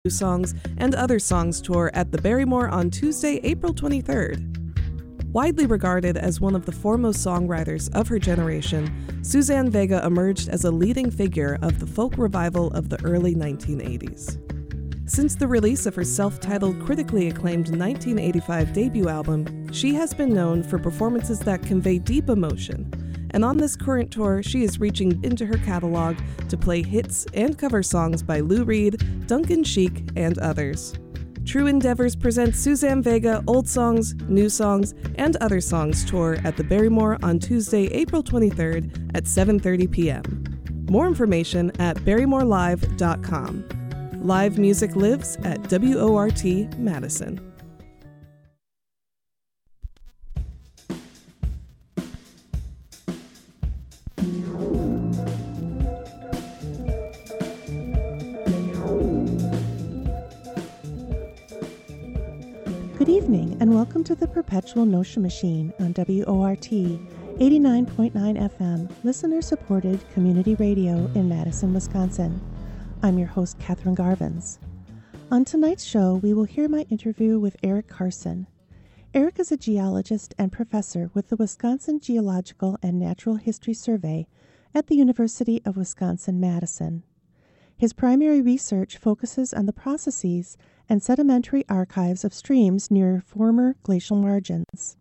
New Songs, and Other Songs tour at the Barrymore on Tuesday, April 23rd. Widely regarded as one of the foremost songwriters of her generation, Suzanne Vega emerged as a leading figure of the folk revival of the early 1980s. Since the release of her self-titled, critically acclaimed 1985 debut album, she has been known for performances that convey deep emotion. And on this current tour, she is reaching into her catalog to play hits and cover songs by Lou Reed, Duncan Sheik, and others. True Endeavors presents Suzanne Vega Old Songs, New Songs, and Other Songs tour at the Barrymore on Tuesday, April 23rd at 7:30 p.m. More information at barrymorelive.com. Live music lives at WORT Madison. Good evening, and welcome to the Perpetual Notion Machine on WORT 89.9 FM, listener-supported community radio in Madison, Wisconsin. I'm your host, Catherine Garvins. On tonight's show, we will hear my interview with Eric Carson. Eric is a geologist and professor with the Wisconsin Geological and Natural History Survey at the University of Wisconsin-Madison. His primary research focuses on the processes and sedimentary archives of streams near former glacial margins.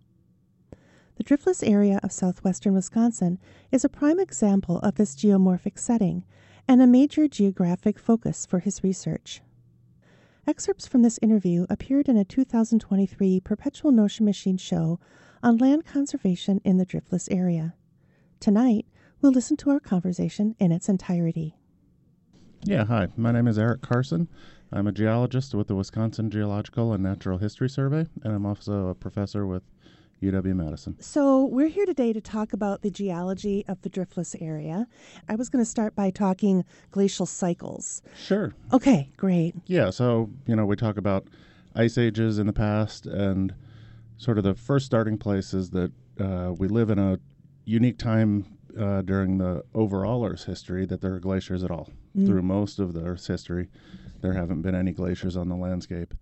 The driftless area of southwestern Wisconsin is a prime example of this geomorphic setting and a major geographic focus for his research. Excerpts from this interview appeared in a 2023 Perpetual Notion Machine show on land conservation in the driftless area. Tonight, we'll listen to our conversation in its entirety. Yeah, hi. My name is Eric Carson. I'm a geologist with the Wisconsin Geological and Natural History Survey, and I'm also a professor with UW-Madison. So we're here today to talk about the geology of the driftless area. I was going to start by talking glacial cycles. Sure. Okay, great. Yeah, so, we talk about ice ages in the past, and sort of the first starting place is that we live in a unique time during the overall Earth's history that there are glaciers at all. Through most of the Earth's history, there haven't been any glaciers on the landscape.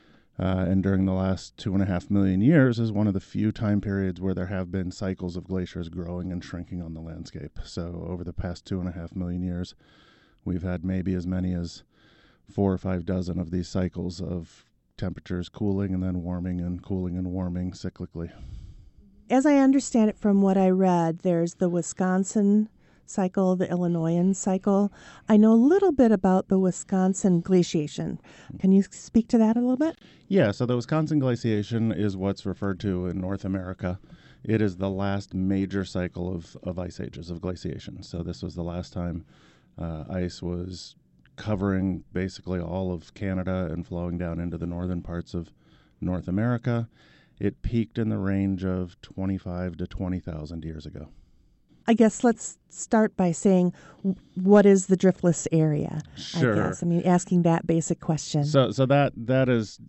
And during the last 2.5 million years is one of the few time periods where there have been cycles of glaciers growing and shrinking on the landscape. So over the past 2.5 million years, we've had maybe as many as 4 or 5 dozen of these cycles of temperatures cooling and then warming and cooling and warming cyclically. As I understand it from what I read, there's the Wisconsin cycle, the Illinoisan cycle. I know a little bit about the Wisconsin glaciation. Can you speak to that a little bit? Yeah, so the Wisconsin glaciation is what's referred to in North America. It is the last major cycle of ice ages, of glaciation. So this was the last time ice was covering basically all of Canada and flowing down into the northern parts of North America. It peaked in the range of 25 to 20,000 years ago. I guess let's start by saying, what is the driftless area? Sure. I guess. Asking that basic question. So that is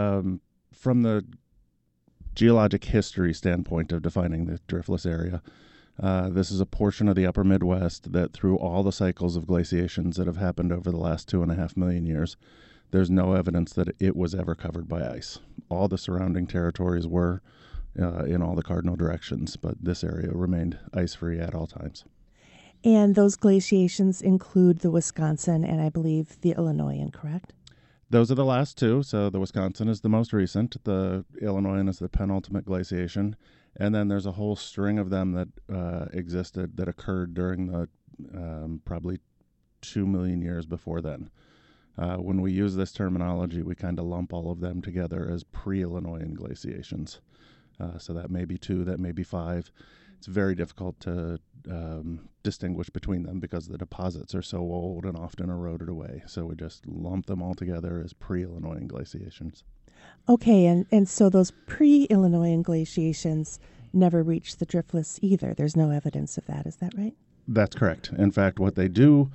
from the geologic history standpoint of defining the driftless area. This is a portion of the upper Midwest that through all the cycles of glaciations that have happened over the last 2.5 million years, there's no evidence that it was ever covered by ice. All the surrounding territories were in all the cardinal directions, but this area remained ice-free at all times. And those glaciations include the Wisconsin and I believe the Illinoisan, correct? Those are the last two. So the Wisconsin is the most recent. The Illinoisan is the penultimate glaciation. And then there's a whole string of them that existed that occurred during the probably 2 million years before then. When we use this terminology, we kind of lump all of them together as pre-Illinoisan glaciations. So that may be 2, that may be 5. It's very difficult to distinguish between them because the deposits are so old and often eroded away. So we just lump them all together as pre-Illinoisan glaciations. Okay, and so those pre-Illinoisan glaciations never reached the driftless either. There's no evidence of that. Is that right? That's correct. In fact, what they do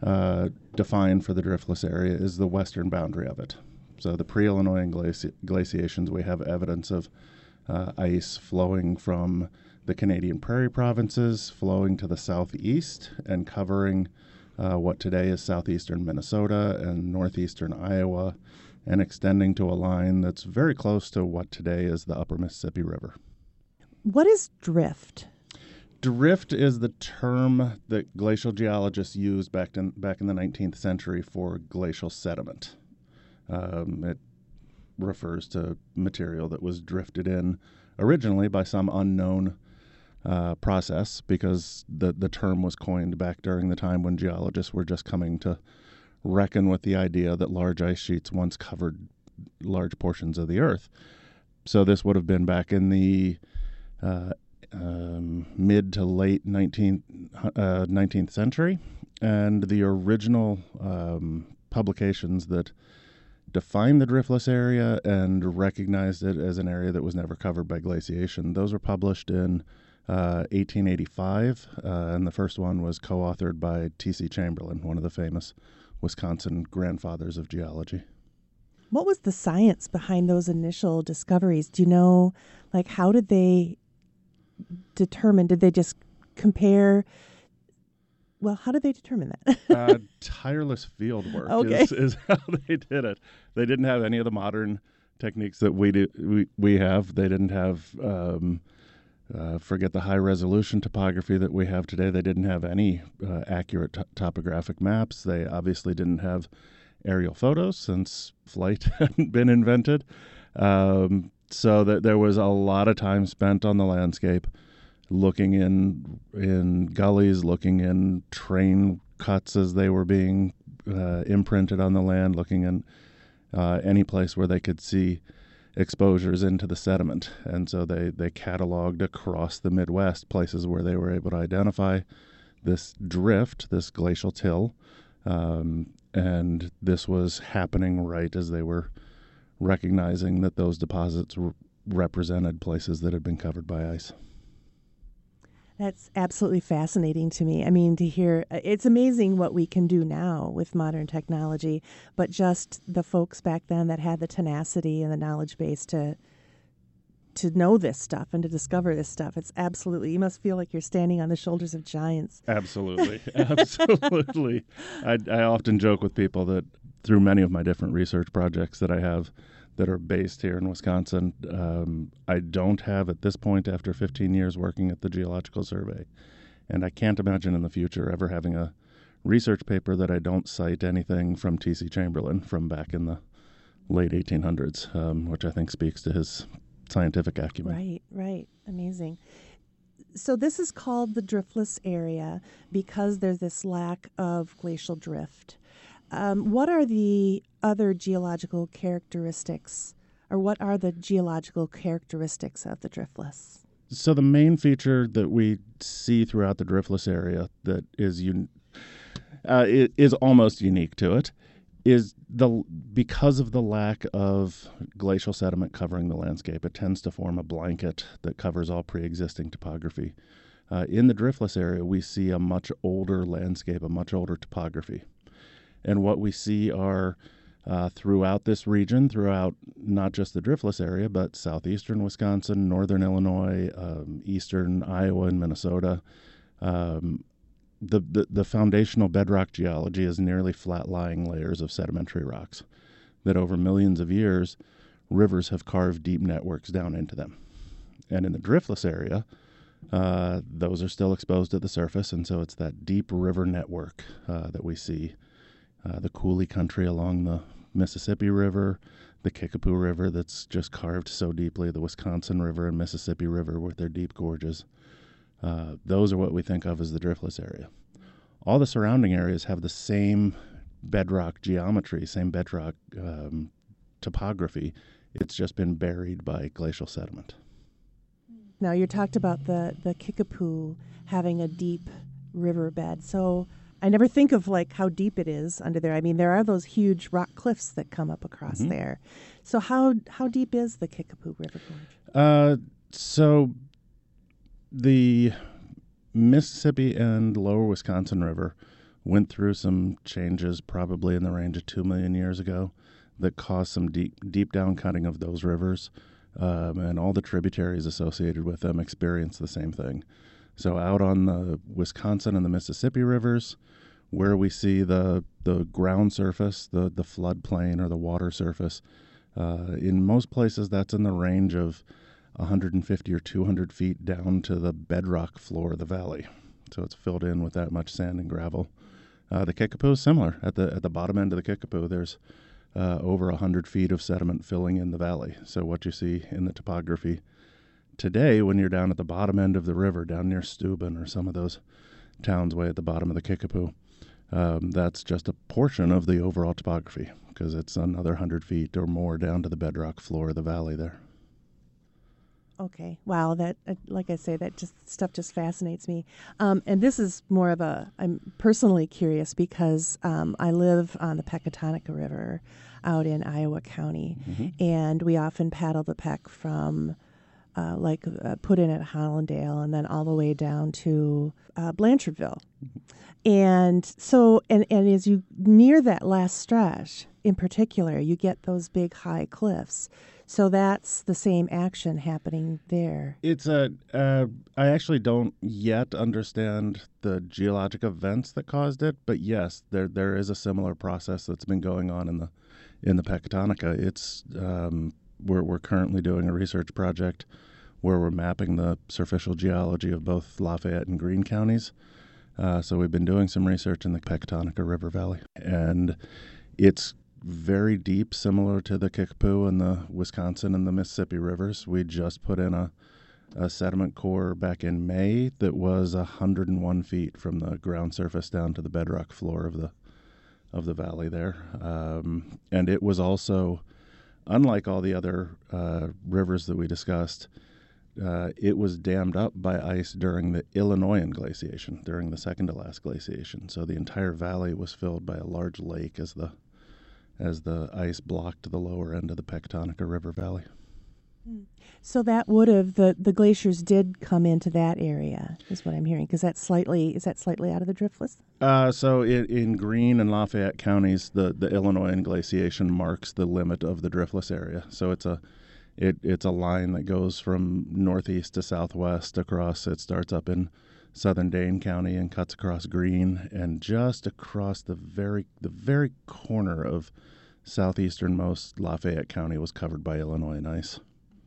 define for the driftless area is the western boundary of it. So the pre-Illinoisan glaciations, we have evidence of ice flowing from the Canadian prairie provinces, flowing to the southeast and covering what today is southeastern Minnesota and northeastern Iowa, and extending to a line that's very close to what today is the upper Mississippi River. What is drift? Drift is the term that glacial geologists used back in the 19th century for glacial sediment. It refers to material that was drifted in originally by some unknown process, because the term was coined back during the time when geologists were just coming to reckon with the idea that large ice sheets once covered large portions of the Earth. So this would have been back in the mid to late 19th century, and the original publications that defined the driftless area and recognized it as an area that was never covered by glaciation, those were published in 1885, and the first one was co-authored by T.C. Chamberlain, one of the famous Wisconsin grandfathers of geology. What was the science behind those initial discoveries? Do you know, like, how did they determine? Did they just compare? Well, how did they determine that? Tireless field work Okay. is how they did it. They didn't have any of the modern techniques that we have. They didn't have, forget the high-resolution topography that we have today. They didn't have any accurate topographic maps. They obviously didn't have aerial photos, since flight hadn't been invented. So that there was a lot of time spent on the landscape, looking in gullies, looking in train cuts as they were being imprinted on the land, looking in any place where they could see exposures into the sediment. And so they cataloged across the Midwest places where they were able to identify this drift, this glacial till, and this was happening right as they were recognizing that those deposits represented places that had been covered by ice. That's absolutely fascinating to me. I mean, to hear, it's amazing what we can do now with modern technology, but just the folks back then that had the tenacity and the knowledge base to know this stuff and to discover this stuff. It's absolutely, you must feel like you're standing on the shoulders of giants. Absolutely. Absolutely. I often joke with people that through many of my different research projects that I have that are based here in Wisconsin, I don't have at this point, after 15 years working at the Geological Survey, and I can't imagine in the future ever having a research paper that I don't cite anything from T.C. Chamberlain from back in the late 1800s, which I think speaks to his scientific acumen. Right. Amazing. So this is called the driftless area because there's this lack of glacial drift. What are the other geological characteristics, or what are the geological characteristics of the driftless? So the main feature that we see throughout the driftless area that is is almost unique to it is because of the lack of glacial sediment covering the landscape. It tends to form a blanket that covers all pre-existing topography. In the driftless area, we see a much older landscape, a much older topography. And what we see are throughout this region, throughout not just the driftless area, but southeastern Wisconsin, northern Illinois, eastern Iowa and Minnesota, the foundational bedrock geology is nearly flat-lying layers of sedimentary rocks that over millions of years, rivers have carved deep networks down into them. And in the driftless area, those are still exposed at the surface, and so it's that deep river network that we see. The coulee country along the Mississippi River, the Kickapoo River that's just carved so deeply, the Wisconsin River and Mississippi River with their deep gorges. Those are what we think of as the driftless area. All the surrounding areas have the same bedrock geometry, same bedrock topography. It's just been buried by glacial sediment. Now, you talked about the Kickapoo having a deep riverbed. So I never think of like how deep it is under there. I mean, there are those huge rock cliffs that come up across there. So how deep is the Kickapoo River Gorge? So the Mississippi and Lower Wisconsin River went through some changes probably in the range of 2 million years ago that caused some deep down cutting of those rivers, and all the tributaries associated with them experienced the same thing. So out on the Wisconsin and the Mississippi rivers, where we see the ground surface, the floodplain or the water surface. In most places, that's in the range of 150 or 200 feet down to the bedrock floor of the valley. So it's filled in with that much sand and gravel. The Kickapoo is similar. At the bottom end of the Kickapoo, there's over 100 feet of sediment filling in the valley. So what you see in the topography today, when you're down at the bottom end of the river, down near Steuben or some of those towns way at the bottom of the Kickapoo, that's just a portion of the overall topography, because it's another 100 feet or more down to the bedrock floor of the valley there. Okay. Wow. That, like I say, that stuff just fascinates me. And this is more of I'm personally curious because I live on the Pecatonica River out in Iowa County, and we often paddle the Peck from put in at Hollandale and then all the way down to Blanchardville. And so, and as you near that last stretch in particular, you get those big high cliffs. So that's the same action happening there. I actually don't yet understand the geologic events that caused it, but yes, there is a similar process that's been going on in the Pecatonica. It's we're currently doing a research project where we're mapping the surficial geology of both Lafayette and Greene counties. So we've been doing some research in the Pecatonica River Valley, and it's very deep, similar to the Kickapoo and the Wisconsin and the Mississippi rivers. We just put in a sediment core back in May that was 101 feet from the ground surface down to the bedrock floor of the valley there. And it was also, unlike all the other rivers that we discussed, it was dammed up by ice during the Illinoisan glaciation, during the second to last glaciation. So the entire valley was filled by a large lake as the ice blocked the lower end of the Pecatonica River Valley. So that would have, the glaciers did come into that area, is what I'm hearing, because is that slightly out of the driftless? So in Greene and Lafayette counties, the Illinoisan glaciation marks the limit of the driftless area. So it's a line that goes from northeast to southwest across. It starts up in southern Dane County and cuts across Greene, and just across the very corner of southeasternmost Lafayette County was covered by Illinoisan ice.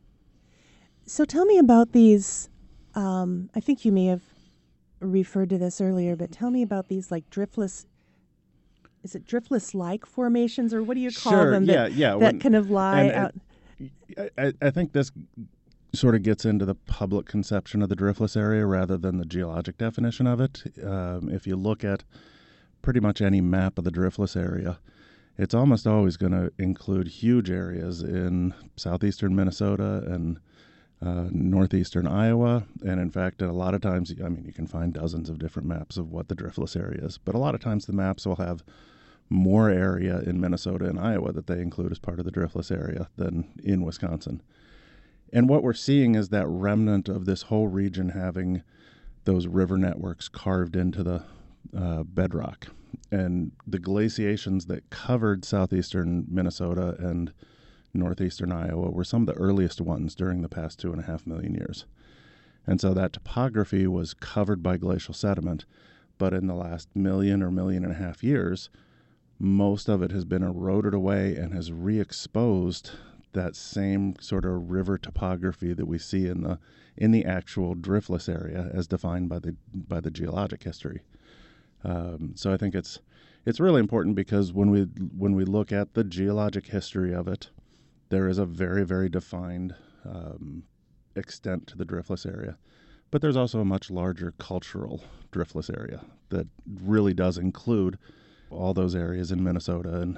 So tell me about these. I think you may have referred to this earlier, but tell me about these like driftless. Is it driftless-like formations, or what do you call them? That kind of lie out. I think this sort of gets into the public conception of the driftless area rather than the geologic definition of it. If you look at pretty much any map of the driftless area, it's almost always going to include huge areas in southeastern Minnesota and northeastern Iowa. And in fact, a lot of times, you can find dozens of different maps of what the driftless area is, but a lot of times the maps will have more area in Minnesota and Iowa that they include as part of the driftless area than in Wisconsin. And what we're seeing is that remnant of this whole region having those river networks carved into the bedrock. And the glaciations that covered southeastern Minnesota and northeastern Iowa were some of the earliest ones during the past 2.5 million years. And so that topography was covered by glacial sediment, but in the last 1.5 million years, most of it has been eroded away and has re-exposed that same sort of river topography that we see in the actual driftless area as defined by the geologic history. So I think it's really important because when we look at the geologic history of it, there is a very, very defined extent to the driftless area. But there's also a much larger cultural driftless area that really does include all those areas in Minnesota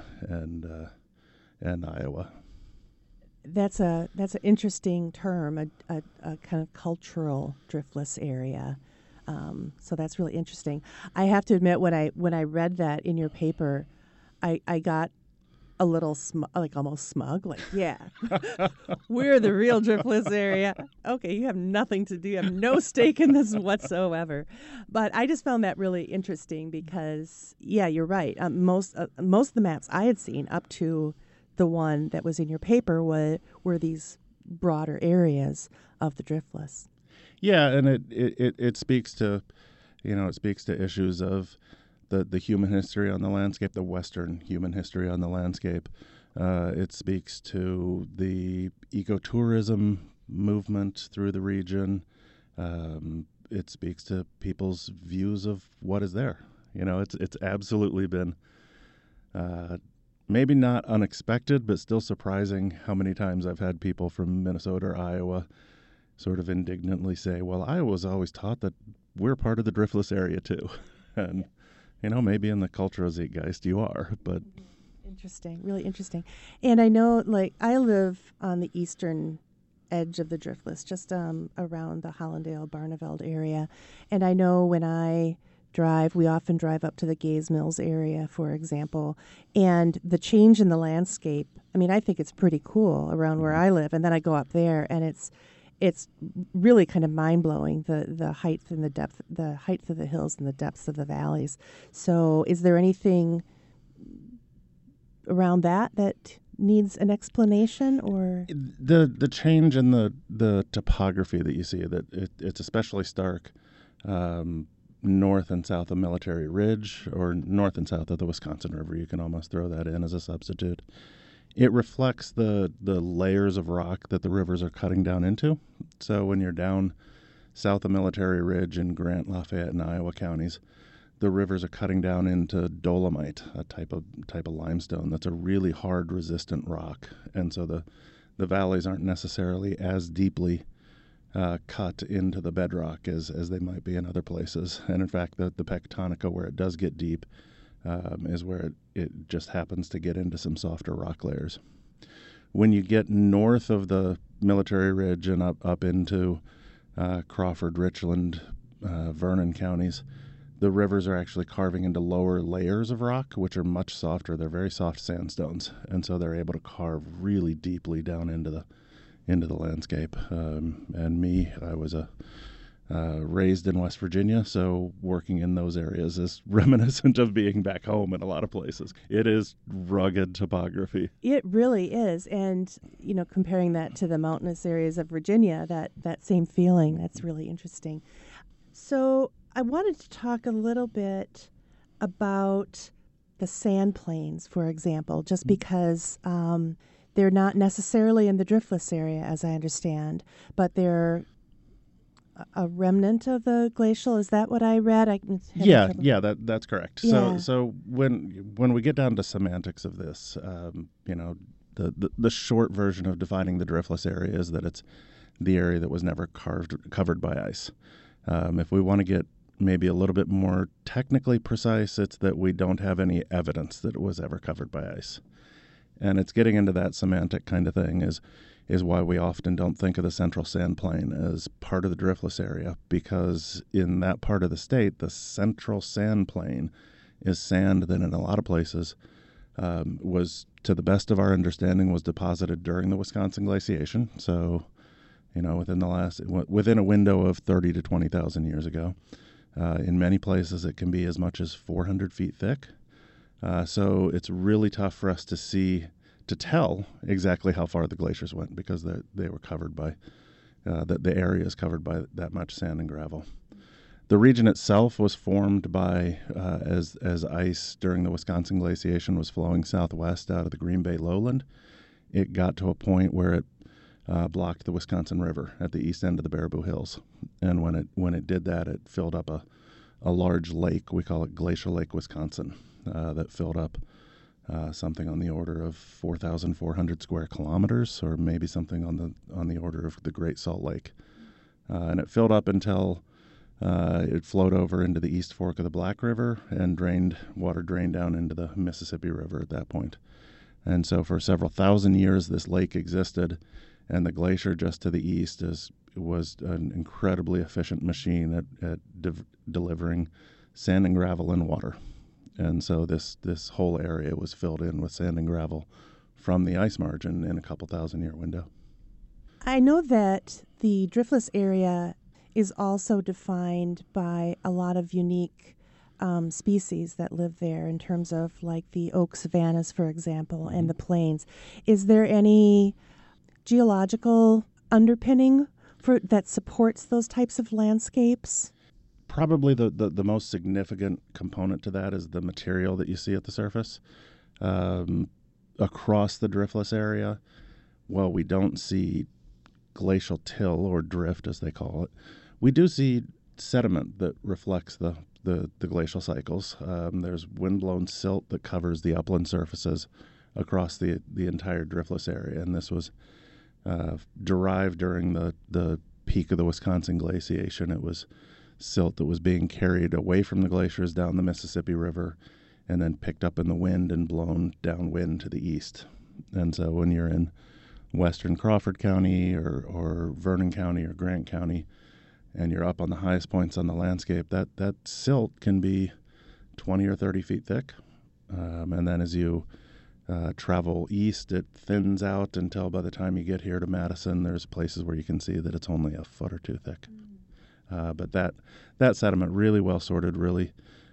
and Iowa. That's an interesting term, a kind of cultural driftless area. So that's really interesting. I have to admit, when I read that in your paper, I got a little almost smug, yeah, we're the real driftless area. Okay, you have nothing to do, you have no stake in this whatsoever. But I just found that really interesting because, yeah, you're right. Most of the maps I had seen up to the one that was in your paper were these broader areas of the driftless. Yeah, and it speaks to, it speaks to issues of the human history on the landscape, the Western human history on the landscape. It speaks to the ecotourism movement through the region. It speaks to people's views of what is there. It's absolutely been maybe not unexpected, but still surprising how many times I've had people from Minnesota or Iowa sort of indignantly say, well, I was always taught that we're part of the driftless area too. And, maybe in the cultural zeitgeist you are, but... Interesting, really interesting. And I know, I live on the eastern edge of the driftless, just around the Hollandale-Barneveld area. And I know when I drive, we often drive up to the Gaze Mills area, for example, and the change in the landscape, I think it's pretty cool around where I live. And then I go up there, and it's really kind of mind-blowing, the height and the depth, the height of the hills and the depths of the valleys. So is there anything around that needs an explanation, or the change in the topography that you see, that it's especially stark north and south of Military Ridge, or north and south of the Wisconsin River. You can almost throw that in as a substitute. It reflects the layers of rock that the rivers are cutting down into. So when you're down south of Military Ridge in Grant, Lafayette, and Iowa counties, the rivers are cutting down into dolomite, a type of limestone that's a really hard, resistant rock. And so the valleys aren't necessarily as deeply cut into the bedrock as they might be in other places. And in fact, the Pecatonica, where it does get deep, is where it just happens to get into some softer rock layers. When you get north of the Military Ridge and up into Crawford, Richland, Vernon counties, the rivers are actually carving into lower layers of rock, which are much softer. They're very soft sandstones, and so they're able to carve really deeply down into the landscape. And me, I was raised in West Virginia, so working in those areas is reminiscent of being back home in a lot of places. It is rugged topography. It really is, and comparing that to the mountainous areas of Virginia, that same feeling, that's really interesting. So I wanted to talk a little bit about the sand plains, for example, just because they're not necessarily in the driftless area, as I understand, but they're a remnant of the glacial. Is that what I read? That's correct. Yeah. So when we get down to semantics of this, the short version of defining the driftless area is that it's the area that was never covered by ice. If we want to get maybe a little bit more technically precise, it's that we don't have any evidence that it was ever covered by ice. And it's getting into that semantic kind of thing is why we often don't think of the Central Sand Plain as part of the driftless area, because in that part of the state, the Central Sand Plain is sand that in a lot of places was, to the best of our understanding, was deposited during the Wisconsin glaciation. So, within a window of 30 to 20,000 years ago. In many places, it can be as much as 400 feet thick. So it's really tough for us to tell exactly how far the glaciers went, because they were covered by, the area is covered by that much sand and gravel. The region itself was formed by, as ice during the Wisconsin glaciation was flowing southwest out of the Green Bay lowland, it got to a point where it blocked the Wisconsin River at the east end of the Baraboo Hills. And when it did that, it filled up a large lake. We call it Glacial Lake, Wisconsin, that filled up something on the order of 4,400 square kilometers, or maybe something on the order of the Great Salt Lake. And it filled up until it flowed over into the East Fork of the Black River, and water drained down into the Mississippi River at that point. And so for several thousand years, this lake existed, and the glacier just to the east was an incredibly efficient machine at delivering sand and gravel and water. And so this whole area was filled in with sand and gravel from the ice margin in a couple thousand-year window. I know that the driftless area is also defined by a lot of unique species that live there, in terms of like the oak savannas, for example, and the plains. Is there any geological underpinning that supports those types of landscapes? Probably the most significant component to that is the material that you see at the surface. Across the driftless area, while we don't see glacial till or drift, as they call it, we do see sediment that reflects the glacial cycles. There's windblown silt that covers the upland surfaces across the entire driftless area, and this was derived during the peak of the Wisconsin glaciation. It was silt that was being carried away from the glaciers down the Mississippi River and then picked up in the wind and blown downwind to the east. And so when you're in western Crawford County or Vernon County or Grant County and you're up on the highest points on the landscape, that silt can be 20 or 30 feet thick. And then as you travel east, it thins out until by the time you get here to Madison, there's places where you can see that it's only a foot or two thick. But that sediment, really well sorted, really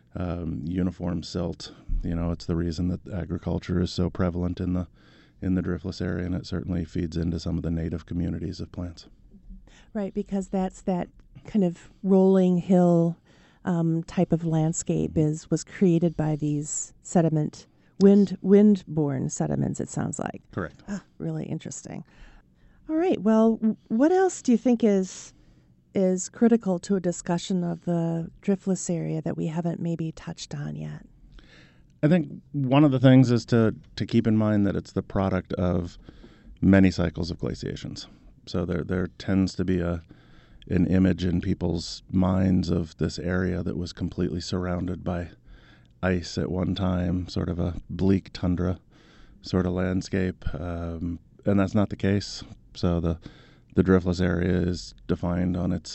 uniform silt. It's the reason that agriculture is so prevalent in the driftless area, and it certainly feeds into some of the native communities of plants. Right, because that's that kind of rolling hill type of landscape was created by these sediment, wind-borne sediments, it sounds like. Correct. Really interesting. All right, well, what else do you think is critical to a discussion of the driftless area that we haven't maybe touched on yet? I think one of the things is to keep in mind that it's the product of many cycles of glaciations. So there tends to be an image in people's minds of this area that was completely surrounded by ice at one time, sort of a bleak tundra sort of landscape, and that's not the case. So the driftless area is defined on its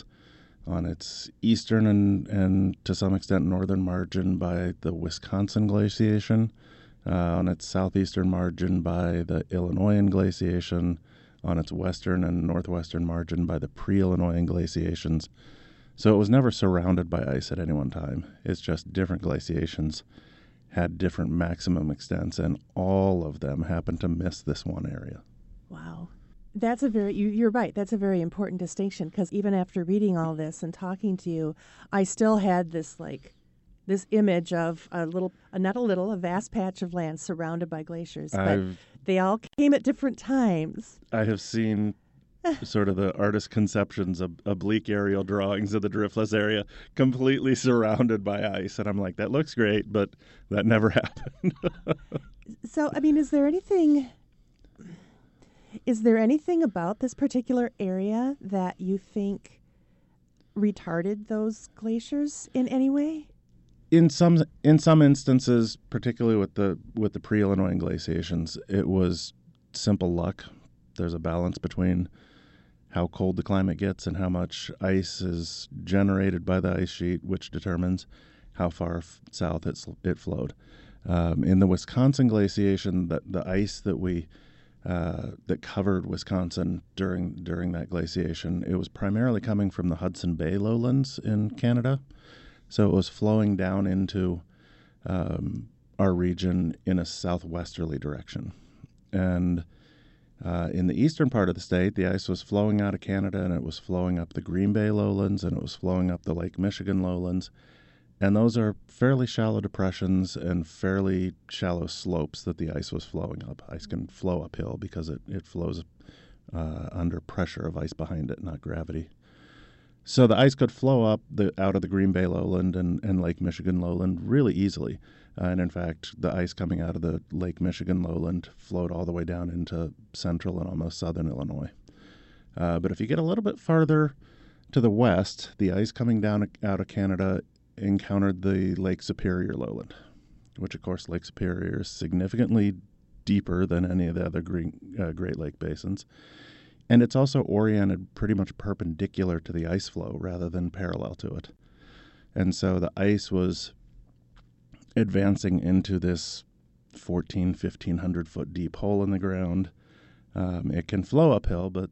eastern and to some extent northern margin by the Wisconsin glaciation, on its southeastern margin by the Illinoisan glaciation, on its western and northwestern margin by the pre-Illinoisan glaciations. So it was never surrounded by ice at any one time. It's just different glaciations had different maximum extents, and all of them happened to miss this one area. Wow. That's you're right. That's a very important distinction, because even after reading all this and talking to you, I still had this image of a vast patch of land surrounded by glaciers, but they all came at different times. I have seen sort of the artist conceptions of oblique aerial drawings of the driftless area completely surrounded by ice, and I'm like, that looks great, but that never happened. So, I mean, is there anything about this particular area that you think retarded those glaciers in any way? In some instances, particularly with the pre-Illinoisan glaciations, it was simple luck. There's a balance between how cold the climate gets and how much ice is generated by the ice sheet, which determines how far south it flowed. In the Wisconsin glaciation, the ice that covered Wisconsin during that glaciation, it was primarily coming from the Hudson Bay lowlands in Canada. So it was flowing down into our region in a southwesterly direction. And in the eastern part of the state, the ice was flowing out of Canada, and it was flowing up the Green Bay lowlands, and it was flowing up the Lake Michigan lowlands. And those are fairly shallow depressions and fairly shallow slopes that the ice was flowing up. Ice can flow uphill because it flows under pressure of ice behind it, not gravity. So the ice could flow up out of the Green Bay lowland and Lake Michigan lowland really easily. And in fact, the ice coming out of the Lake Michigan lowland flowed all the way down into central and almost southern Illinois. But if you get a little bit farther to the west, the ice coming down out of Canada encountered the Lake Superior lowland, which, of course, Lake Superior is significantly deeper than any of the other Great Lake basins. And it's also oriented pretty much perpendicular to the ice flow rather than parallel to it. And so the ice was advancing into this 1,500 foot deep hole in the ground. It can flow uphill, but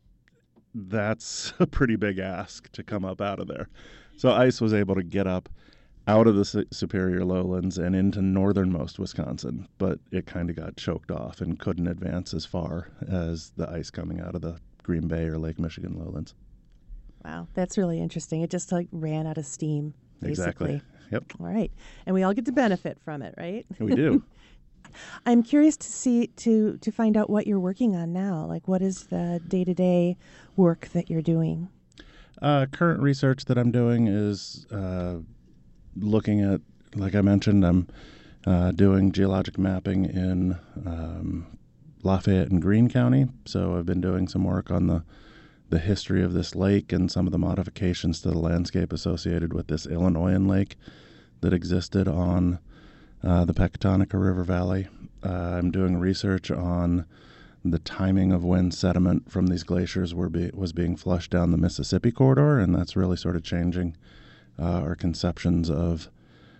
that's a pretty big ask to come up out of there. So ice was able to get up out of the Superior lowlands and into northernmost Wisconsin, but it kind of got choked off and couldn't advance as far as the ice coming out of the Green Bay or Lake Michigan lowlands. Wow, that's really interesting. It just ran out of steam, basically. Exactly. Yep. All right. And we all get to benefit from it, right? We do. I'm curious to find out what you're working on now. Like, what is the day-to-day work that you're doing? Current research that I'm doing is looking at, like I mentioned, I'm doing geologic mapping in Lafayette and Greene County. So I've been doing some work on the history of this lake and some of the modifications to the landscape associated with this Illinoisan lake that existed on the Pecatonica River Valley. I'm doing research on the timing of when sediment from these glaciers was being flushed down the Mississippi corridor, and that's really sort of changing our conceptions of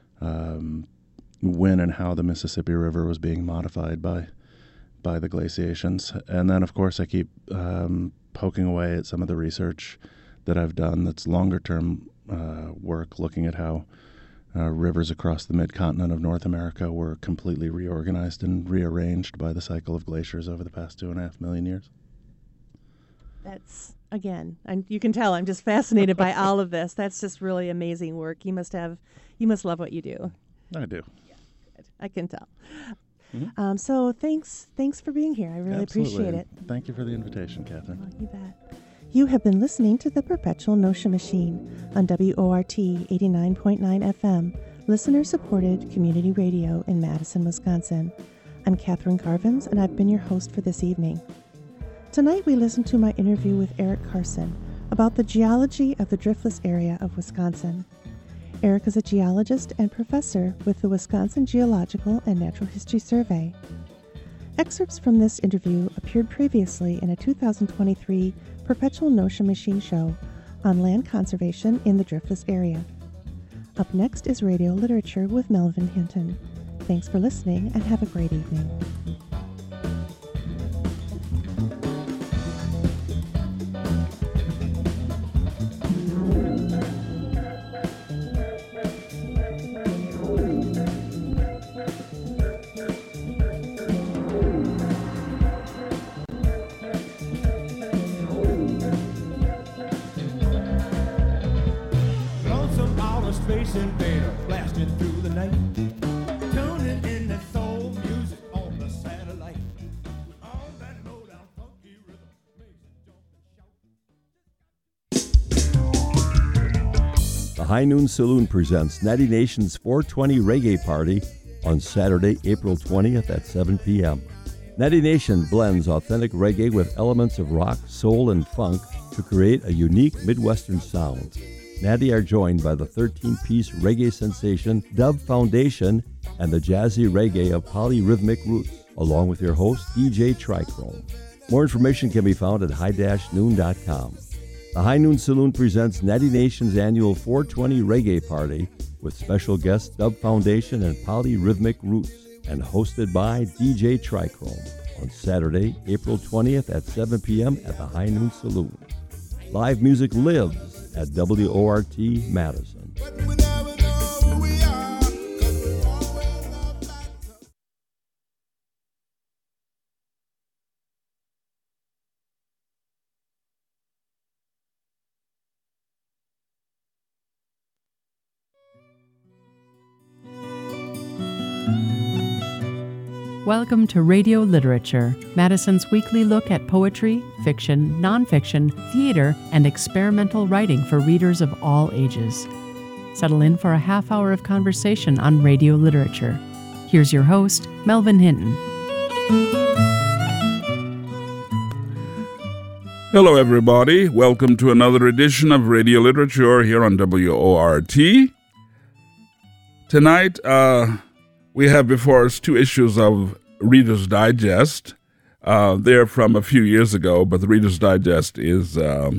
when and how the Mississippi River was being modified by the glaciations. And then, of course, I keep poking away at some of the research that I've done that's longer-term work, looking at how rivers across the mid-continent of North America were completely reorganized and rearranged by the cycle of glaciers over the past 2.5 million years. That's, again, you can tell I'm just fascinated by all of this. That's just really amazing work. You must love what you do. I do. Yeah, good. I can tell. Mm-hmm. So thanks for being here. I really appreciate it. Thank you for the invitation, Catherine. Oh, you bet. You have been listening to the Perpetual Notion Machine on WORT 89.9 FM, listener-supported community radio in Madison, Wisconsin. I'm Catherine Carvins, and I've been your host for this evening. Tonight we listened to my interview with Eric Carson about the geology of the driftless area of Wisconsin. Eric is a geologist and professor with the Wisconsin Geological and Natural History Survey. Excerpts from this interview appeared previously in a 2023 Perpetual Notion Machine show on land conservation in the driftless area. Up next is Radio Literature with Melvin Hinton. Thanks for listening and have a great evening. Space invader blasting through the night, tuning in that soul music on the satellite. All that low down funky rhythm makes it jump and shout. The High Noon Saloon presents Natty Nation's 420 Reggae Party on Saturday, April 20th at 7 p.m. Natty Nation blends authentic reggae with elements of rock, soul, and funk to create a unique Midwestern sound. Natty are joined by the 13-piece reggae sensation Dub Foundation and the jazzy reggae of Polyrhythmic Roots, along with your host, DJ Trichrome. More information can be found at high-noon.com. The High Noon Saloon presents Natty Nation's annual 420 Reggae Party with special guests Dub Foundation and Polyrhythmic Roots, and hosted by DJ Trichrome on Saturday, April 20th at 7 p.m. at the High Noon Saloon. Live music lives at WORT Madison. Welcome to Radio Literature, Madison's weekly look at poetry, fiction, nonfiction, theater, and experimental writing for readers of all ages. Settle in for a half hour of conversation on radio literature. Here's your host, Melvin Hinton. Hello, everybody. Welcome to another edition of Radio Literature here on WORT. Tonight, we have before us two issues of Reader's Digest. They're from a few years ago, but the Reader's Digest is,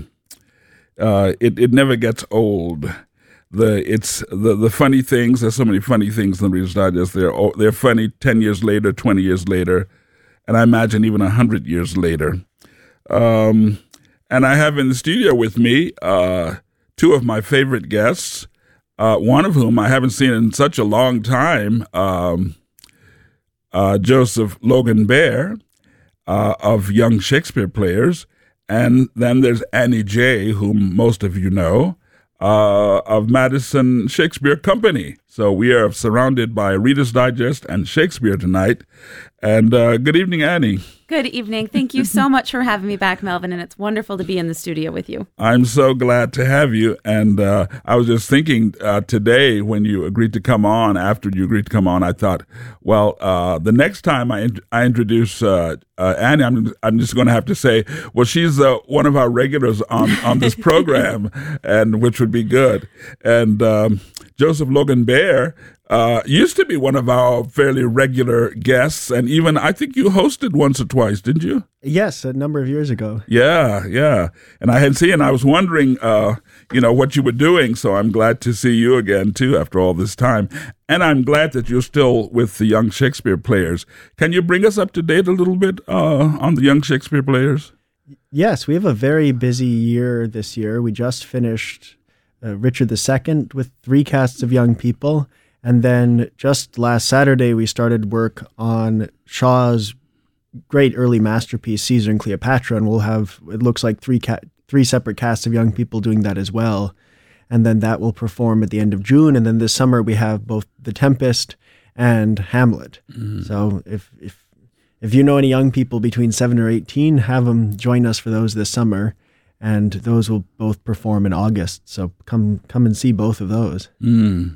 it never gets old. The funny things, there's so many funny things in the Reader's Digest. They're funny 10 years later, 20 years later, and I imagine even 100 years later. And I have in the studio with me two of my favorite guests, one of whom I haven't seen in such a long time, Joseph Logan Baer of Young Shakespeare Players, And then there's Annie J., whom most of you know, of Madison Shakespeare Company. So we are surrounded by Reader's Digest and Shakespeare tonight. And good evening, Annie. Good evening. Thank you so much for having me back, Melvin, and it's wonderful to be in the studio with you. I'm so glad to have you. And I was just thinking today when you agreed to come on, after you agreed to come on, I thought, well, the next time I introduce Annie, I'm just going to have to say, well, she's one of our regulars on this program, and which would be good. And Joseph Logan Baer used to be one of our fairly regular guests, and even I think you hosted once or twice, didn't you? Yes, a number of years ago. Yeah. And I had seen, and I was wondering, what you were doing, so I'm glad to see you again, too, after all this time. And I'm glad that you're still with the Young Shakespeare Players. Can you bring us up to date a little bit on the Young Shakespeare Players? Yes, we have a very busy year this year. We just finished Richard II with 3 casts of young people. And then just last Saturday, we started work on Shaw's great early masterpiece, Caesar and Cleopatra, and we'll have, it looks like, 3 separate casts of young people doing that as well. And then that will perform at the end of June. And then this summer, we have both The Tempest and Hamlet. Mm. So if you know any young people between 7 or 18, have them join us for those this summer. And those will both perform in August. So come and see both of those. Mm.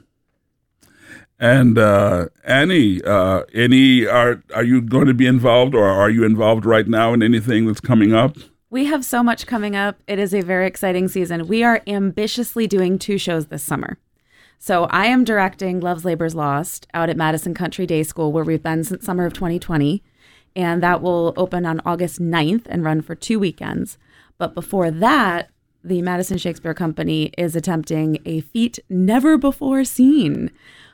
And Annie, are you going to be involved, or are you involved right now in anything that's coming up? We have so much coming up. It is a very exciting season. We are ambitiously doing 2 shows this summer. So I am directing Love's Labor's Lost out at Madison Country Day School, where we've been since summer of 2020. And that will open on August 9th and run for 2 weekends. But before that, the Madison Shakespeare Company is attempting a feat never before seen.